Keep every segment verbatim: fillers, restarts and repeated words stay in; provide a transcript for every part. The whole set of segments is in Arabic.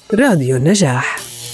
راديو النجاح.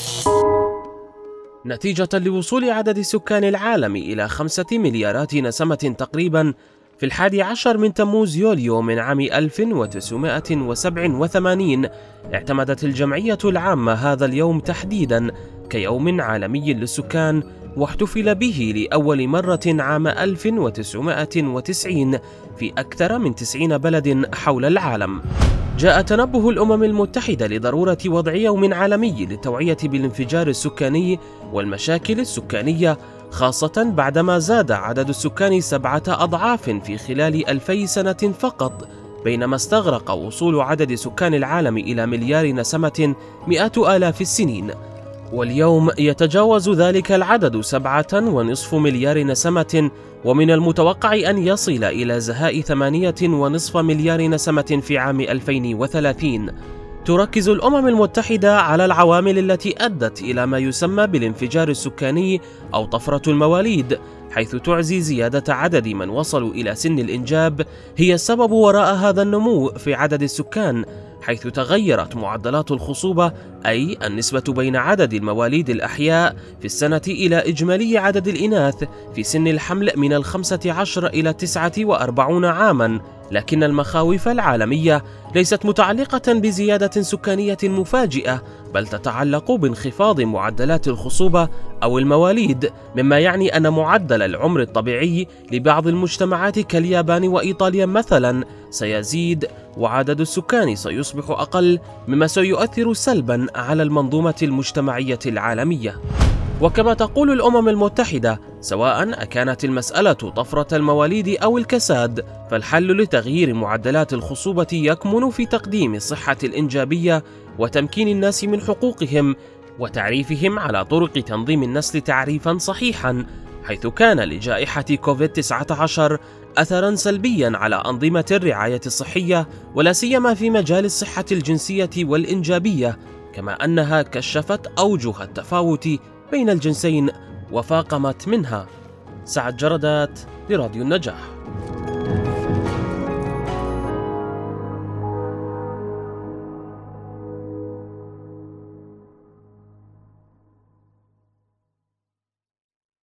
نتيجة لوصول عدد سكان العالم إلى خمسة مليارات نسمة تقريبا في الحادي عشر من تموز يوليو من عام ألف وتسعمائة وسبعة وثمانين، اعتمدت الجمعية العامة هذا اليوم تحديدا كيوم عالمي للسكان، واحتفل به لأول مرة عام ألف وتسعمائة وتسعين في أكثر من تسعين بلد حول العالم. جاء تنبه الأمم المتحدة لضرورة وضع يوم عالمي للتوعية بالانفجار السكاني والمشاكل السكانية، خاصة بعدما زاد عدد السكان سبعة أضعاف في خلال ألفي سنة فقط، بينما استغرق وصول عدد سكان العالم إلى مليار نسمة مئات آلاف السنين. واليوم يتجاوز ذلك العدد سبعة ونصف مليار نسمة، ومن المتوقع أن يصل إلى زهاء ثمانية ونصف مليار نسمة في عام ألفين وثلاثين. تركز الأمم المتحدة على العوامل التي أدت إلى ما يسمى بالانفجار السكاني أو طفرة المواليد، حيث تعزي زيادة عدد من وصلوا إلى سن الإنجاب هي السبب وراء هذا النمو في عدد السكان، حيث تغيرت معدلات الخصوبة، أي النسبة بين عدد المواليد الأحياء في السنة إلى إجمالي عدد الإناث في سن الحمل من الخمسة عشر إلى تسعة وأربعين عاما. لكن المخاوف العالمية ليست متعلقة بزيادة سكانية مفاجئة، بل تتعلق بانخفاض معدلات الخصوبة أو المواليد، مما يعني أن معدل العمر الطبيعي لبعض المجتمعات كاليابان وإيطاليا مثلا سيزيد، وعدد السكان سيصبح أقل، مما سيؤثر سلبا على المنظومة المجتمعية العالمية. وكما تقول الأمم المتحدة، سواء أكانت المسألة طفرة المواليد أو الكساد، فالحل لتغيير معدلات الخصوبة يكمن في تقديم الصحة الإنجابية وتمكين الناس من حقوقهم وتعريفهم على طرق تنظيم النسل تعريفا صحيحا، حيث كان لجائحة كوفيد تسعة عشر أثرا سلبيا على أنظمة الرعاية الصحية، ولا سيما في مجال الصحة الجنسية والإنجابية، كما أنها كشفت أوجه التفاوت بين الجنسين وفاقمت منها. سعد جردات لراديو النجاح.